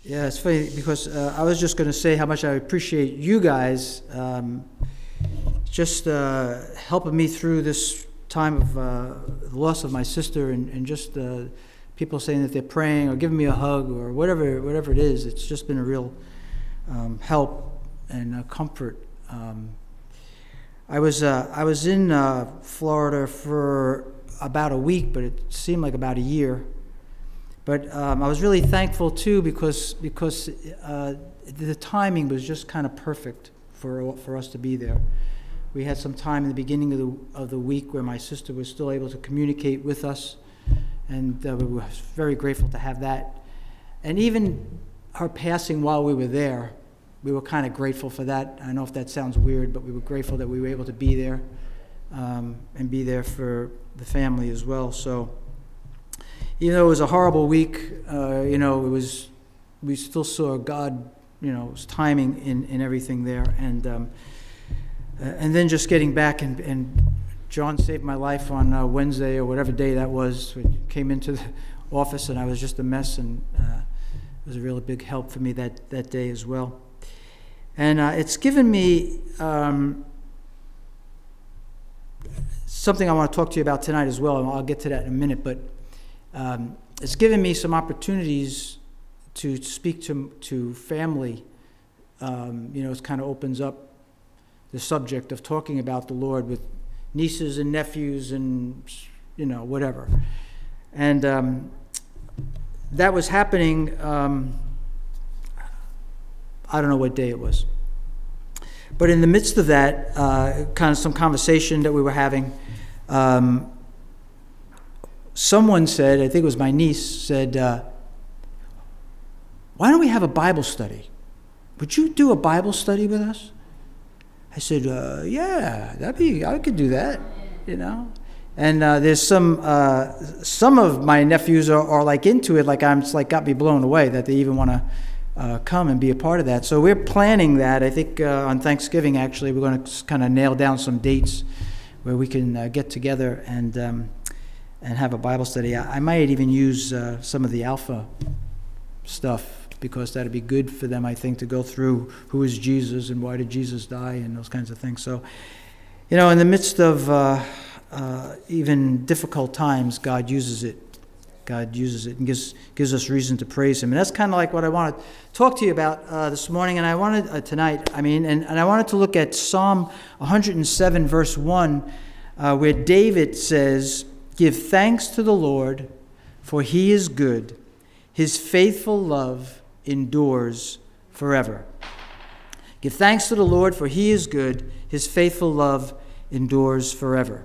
Yeah, it's funny because I was just going to say how much I appreciate you guys just helping me through this time of the loss of my sister, and just people saying that they're praying or giving me a hug or whatever it is. It's just been a real help and comfort. I was in Florida for about a week, but it seemed like about a year. But I was really thankful too because the timing was just kind of perfect for us to be there. We had some time in the beginning of the week where my sister was still able to communicate with us, and we were very grateful to have that. And even her passing while we were there, we were kind of grateful for that. I don't know if that sounds weird, but we were grateful that we were able to be there and be there for the family as well. So, even though it was a horrible week, we still saw God, was timing in everything there, and then just getting back, and John saved my life on Wednesday or whatever day that was. We came into the office and I was just a mess, and it was a really big help for me that day as well. And it's given me something I want to talk to you about tonight as well, and I'll get to that in a minute, but it's given me some opportunities to speak to family. It kind of opens up the subject of talking about the Lord with nieces and nephews and, whatever. And that was happening, I don't know what day it was. But in the midst of that, kind of some conversation that we were having, someone said, I think it was my niece, said, why don't we have a Bible study? Would you do a Bible study with us? I said, yeah, I could do that, And there's some of my nephews are like into it, got me blown away that they even want to come and be a part of that. So we're planning that. I think on Thanksgiving, actually, we're going to kind of nail down some dates where we can get together and have a Bible study. I might even use some of the Alpha stuff, because that'd be good for them, I think, to go through who is Jesus and why did Jesus die and those kinds of things. So, in the midst of even difficult times, God uses it. God uses it and gives us reason to praise Him. And that's kind of like what I want to talk to you about this morning. And I wanted tonight, and I wanted to look at Psalm 107, verse 1, where David says, "Give thanks to the Lord, for He is good. His faithful love endures forever." Give thanks to the Lord, for He is good. His faithful love endures forever.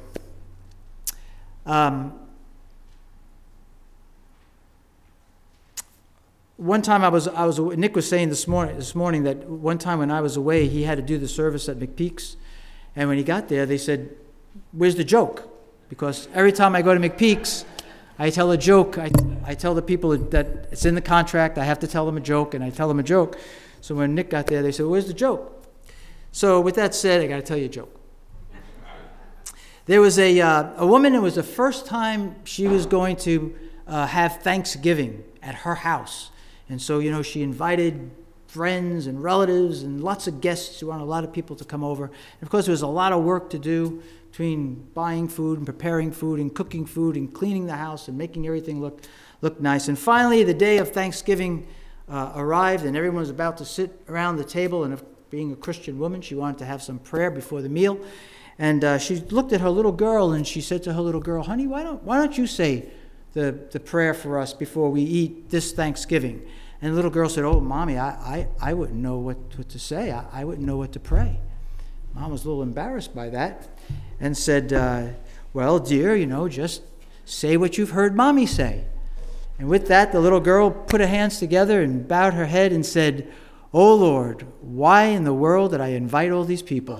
One time Nick was saying this morning that one time when I was away, he had to do the service at McPeak's, and when he got there, they said, "Where's the joke?" Because every time I go to McPeak's, I tell a joke. I tell the people that it's in the contract. I have to tell them a joke, and I tell them a joke. So when Nick got there, they said, "Where's the joke?" So with that said, I got to tell you a joke. There was a woman. It was the first time she was going to have Thanksgiving at her house, and so she invited friends and relatives and lots of guests. She wanted a lot of people to come over. And of course, there was a lot of work to do between buying food and preparing food and cooking food and cleaning the house and making everything look nice. And finally, the day of Thanksgiving arrived, and everyone was about to sit around the table. And being a Christian woman, she wanted to have some prayer before the meal. And she looked at her little girl, and she said to her little girl, "Honey, why don't you say the prayer for us before we eat this Thanksgiving?" And the little girl said, "Oh, Mommy, I wouldn't know what to say. I wouldn't know what to pray." Mom was a little embarrassed by that and said, "Well, dear, just say what you've heard Mommy say." And with that, the little girl put her hands together and bowed her head and said, "Oh, Lord, why in the world did I invite all these people?"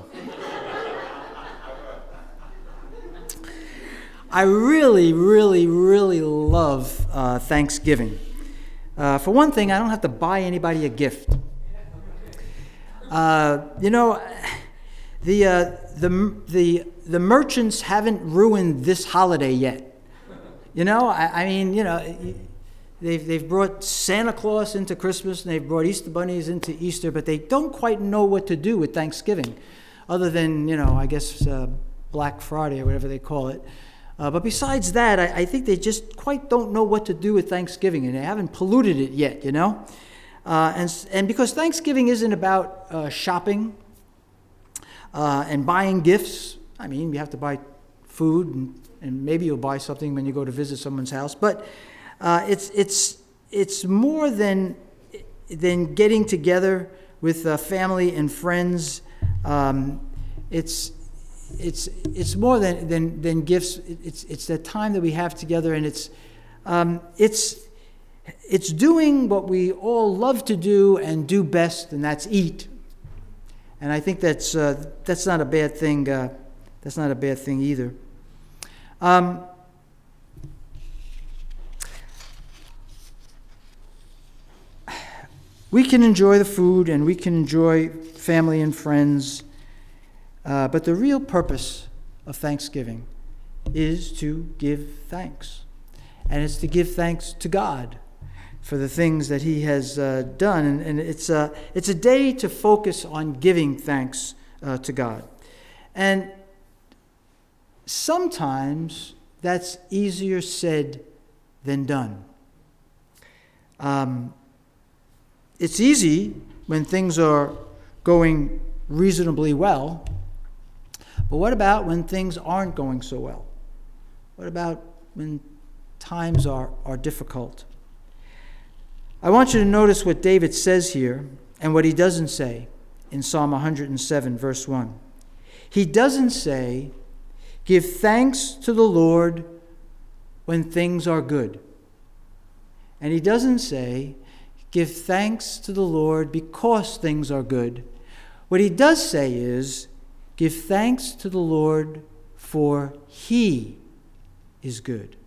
I really, really, really love Thanksgiving. For one thing, I don't have to buy anybody a gift. The merchants haven't ruined this holiday yet. they've brought Santa Claus into Christmas, and they've brought Easter bunnies into Easter, but they don't quite know what to do with Thanksgiving, other than, I guess Black Friday or whatever they call it. But besides that, I think they just quite don't know what to do with Thanksgiving, and they haven't polluted it yet, And because Thanksgiving isn't about shopping and buying gifts. I mean, you have to buy food, and maybe you'll buy something when you go to visit someone's house. But it's more than getting together with family and friends. It's more than gifts. It's that time that we have together, and it's doing what we all love to do and do best, and that's eat. And I think that's not a bad thing. That's not a bad thing either. We can enjoy the food, and we can enjoy family and friends, but the real purpose of Thanksgiving is to give thanks. And it's to give thanks to God for the things that He has done. And it's a day to focus on giving thanks to God. And sometimes that's easier said than done. It's easy when things are going reasonably well, but what about when things aren't going so well? What about when times are difficult? I want you to notice what David says here and what he doesn't say in Psalm 107, verse 1. He doesn't say, "Give thanks to the Lord when things are good." And he doesn't say, "Give thanks to the Lord because things are good." What he does say is, "Give thanks to the Lord for He is good."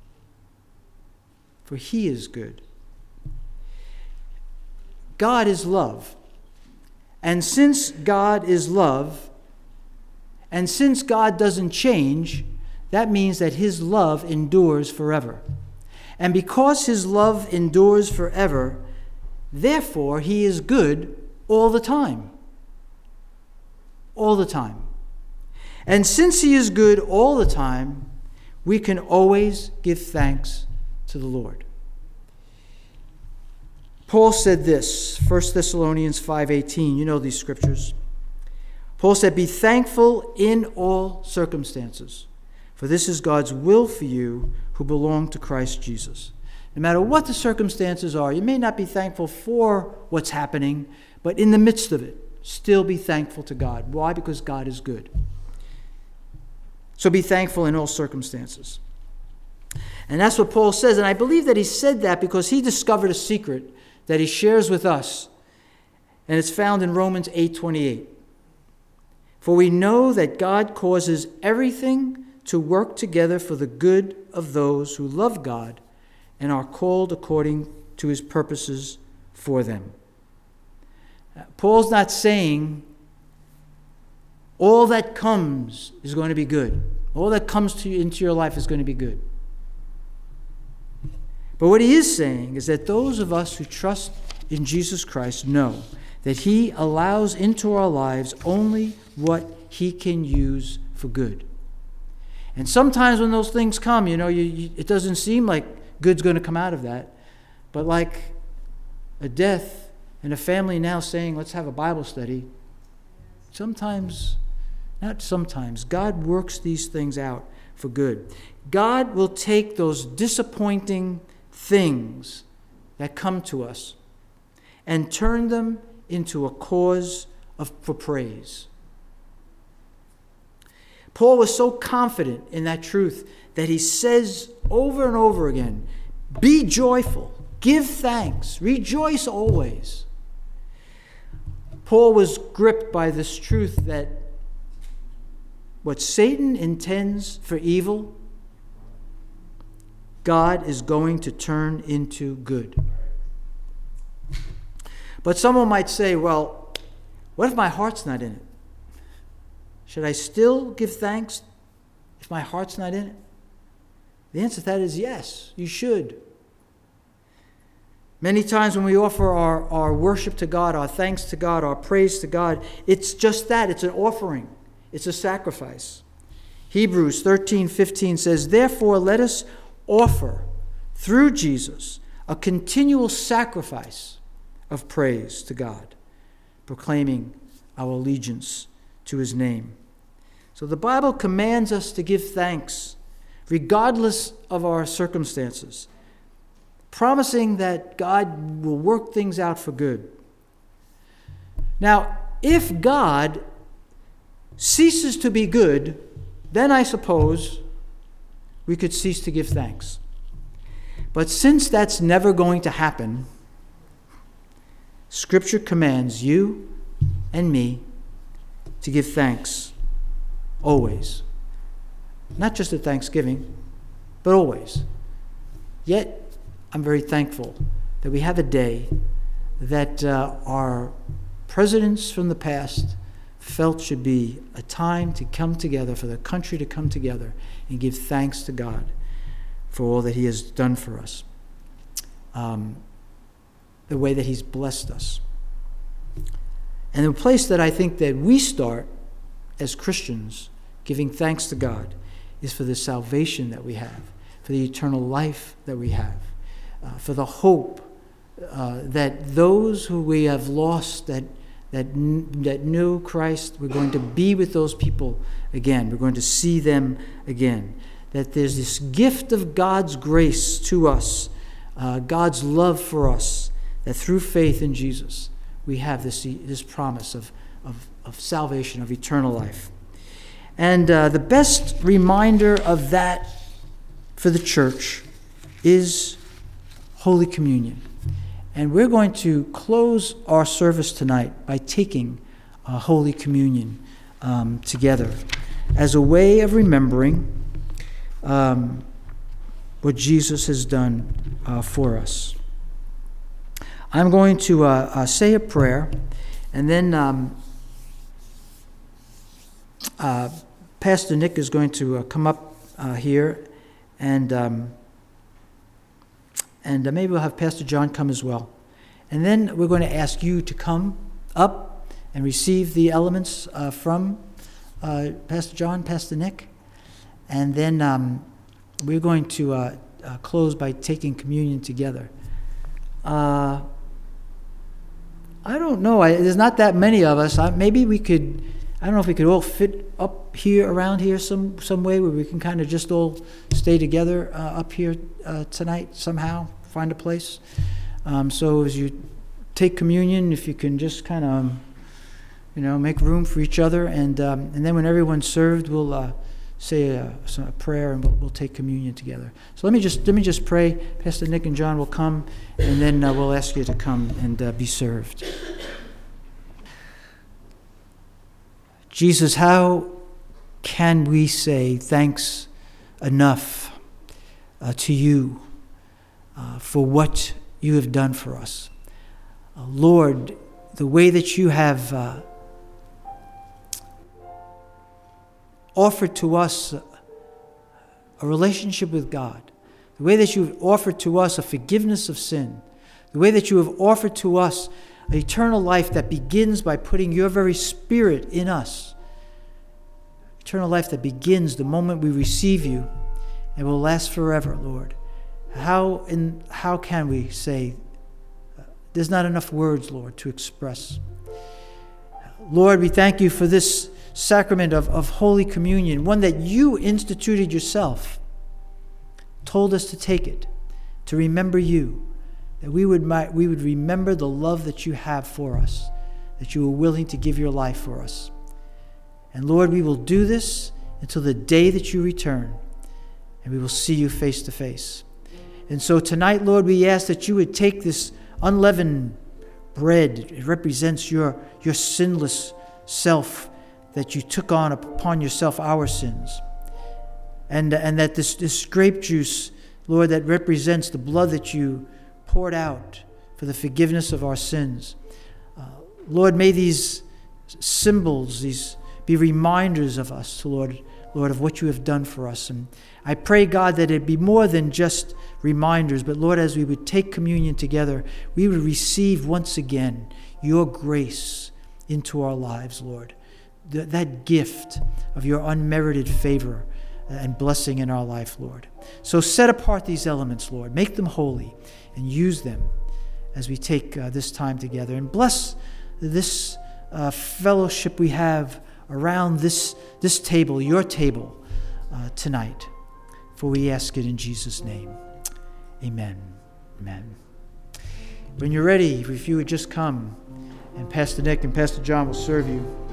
For He is good. God is love. And since God is love, and since God doesn't change, that means that His love endures forever. And because His love endures forever, therefore He is good all the time. All the time. And since He is good all the time, we can always give thanks to the Lord. Paul said this, 1 Thessalonians 5:18. You know these scriptures. Paul said, "Be thankful in all circumstances, for this is God's will for you who belong to Christ Jesus." No matter what the circumstances are, you may not be thankful for what's happening, but in the midst of it, still be thankful to God. Why? Because God is good. So be thankful in all circumstances. And that's what Paul says. And I believe that he said that because he discovered a secret that he shares with us. And it's found in Romans 8:28. "For we know that God causes everything to work together for the good of those who love God and are called according to His purposes for them." Paul's not saying all that comes is going to be good. All that comes to you into your life is going to be good. But what he is saying is that those of us who trust in Jesus Christ know that He allows into our lives only what He can use for good. And sometimes when those things come, it doesn't seem like good's going to come out of that. But like a death and a family now saying, "Let's have a Bible study," not sometimes, God works these things out for good. God will take those disappointing things that come to us and turn them into a cause for praise. Paul was so confident in that truth that he says over and over again, "Be joyful, give thanks, rejoice always." Paul was gripped by this truth that what Satan intends for evil, God is going to turn into good. But someone might say, "Well, what if my heart's not in it? Should I still give thanks if my heart's not in it?" The answer to that is yes, you should. Many times when we offer our worship to God, our thanks to God, our praise to God, it's just that. It's an offering. It's a sacrifice. Hebrews 13:15 says, "Therefore let us offer through Jesus a continual sacrifice of praise to God, proclaiming our allegiance to his name." So the Bible commands us to give thanks regardless of our circumstances, promising that God will work things out for good. Now, if God ceases to be good, then I suppose we could cease to give thanks. But since that's never going to happen, Scripture commands you and me to give thanks always. Not just at Thanksgiving, but always. Yet, I'm very thankful that we have a day that our presidents from the past felt should be a time to come together, for the country to come together and give thanks to God for all that he has done for us, the way that he's blessed us. And the place that I think that we start as Christians giving thanks to God is for the salvation that we have, for the eternal life that we have, for the hope that those who we have lost, that knew Christ, we're going to be with those people again. We're going to see them again. That there's this gift of God's grace to us, God's love for us, that through faith in Jesus, we have this promise of salvation, of eternal life. And the best reminder of that for the church is Holy Communion. And we're going to close our service tonight by taking Holy Communion together as a way of remembering what Jesus has done for us. I'm going to say a prayer, and then Pastor Nick is going to come up here, and maybe we'll have Pastor John come as well. And then we're going to ask you to come up and receive the elements from Pastor John, Pastor Nick. And then we're going to close by taking communion together. I don't know. There's not that many of us. Maybe we could, I don't know if we could all fit up here, around here some way where we can kind of just all stay together up here tonight somehow, find a place. So as you take communion, if you can just kind of, make room for each other. And then when everyone's served, we'll say a prayer, and we'll take communion together. So let me just pray. Pastor Nick and John will come, and then we'll ask you to come and be served. Jesus, how can we say thanks enough to you for what you have done for us? Lord, the way that you have offered to us a relationship with God, the way that you have offered to us a forgiveness of sin, the way that you have offered to us eternal life that begins by putting your very Spirit in us, eternal life that begins the moment we receive you and will last forever, Lord. How can we say, there's not enough words, Lord, to express. Lord, we thank you for this sacrament of Holy Communion, one that you instituted yourself, told us to take it, to remember you, that we would remember the love that you have for us, that you were willing to give your life for us. And Lord, we will do this until the day that you return, and we will see you face to face. And so tonight, Lord, we ask that you would take this unleavened bread. It represents your sinless self, that you took on upon yourself our sins. And that this grape juice, Lord, that represents the blood that you poured out for the forgiveness of our sins. Lord, may these symbols, these be reminders of us, Lord, Lord, of what you have done for us. And I pray, God, that it be more than just reminders, but Lord, as we would take communion together, we would receive once again your grace into our lives, Lord. That gift of your unmerited favor and blessing in our life, Lord. So set apart these elements, Lord. Make them holy and use them as we take this time together. And bless this fellowship we have around this table, your table, tonight. For we ask it in Jesus' name. Amen. Amen. When you're ready, if you would just come, and Pastor Nick and Pastor John will serve you.